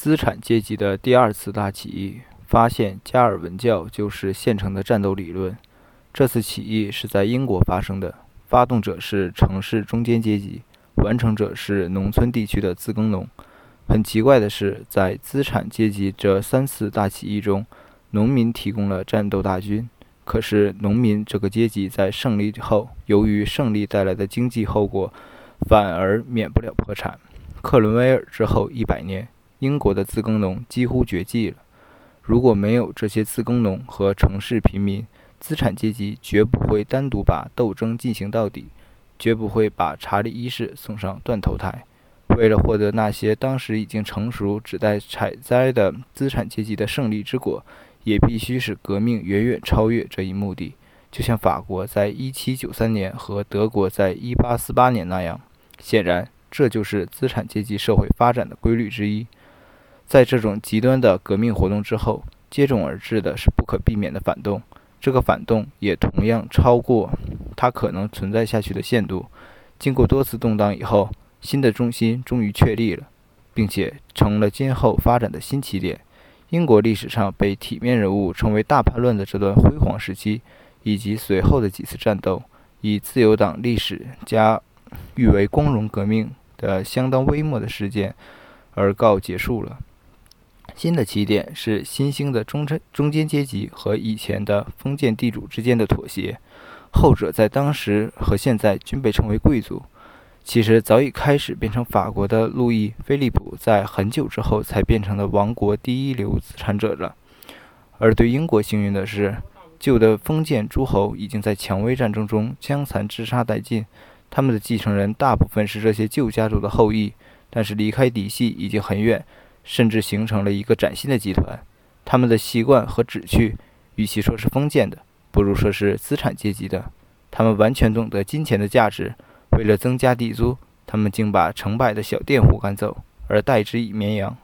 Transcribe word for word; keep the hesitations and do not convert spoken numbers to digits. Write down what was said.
资产阶级的第二次大起义，发现加尔文教就是现成的战斗理论。这次起义是在英国发生的，发动者是城市中间阶级，完成者是农村地区的自耕农。很奇怪的是，在资产阶级这三次大起义中，农民提供了战斗大军。可是农民这个阶级在胜利后，由于胜利带来的经济后果，反而免不了破产。克伦威尔之后一百年，英国的自耕农几乎绝迹了。如果没有这些自耕农和城市贫民，资产阶级绝不会单独把斗争进行到底，绝不会把查理一世送上断头台。为了获得那些当时已经成熟、只待采摘的资产阶级的胜利之果，也必须使革命远远超越这一目的，就像法国在一七九三年和德国在一八四八年那样。显然，这就是资产阶级社会发展的规律之一。在这种极端的革命活动之后，接踵而至的是不可避免的反动，这个反动也同样超过它可能存在下去的限度。经过多次动荡以后，新的中心终于确立了，并且成了今后发展的新起点。英国历史上被体面人物称为大叛乱的这段辉煌时期，以及随后的几次战斗，以自由党历史家誉为光荣革命的相当微末的事件而告结束了。新的起点是新兴的中中间阶级和以前的封建地主之间的妥协，后者在当时和现在均被称为贵族。其实早已开始变成法国的路易·菲利普在很久之后才变成了王国第一流资产者了。而对英国幸运的是，旧的封建诸侯已经在蔷薇战争中将残咫杀殆尽，他们的继承人大部分是这些旧家族的后裔，但是离开嫡系已经很远，甚至形成了一个崭新的集团。他们的习惯和旨趣，与其说是封建的，不如说是资产阶级的。他们完全懂得金钱的价值，为了增加地租，他们竟把成百的小佃户赶走，而代之以绵羊。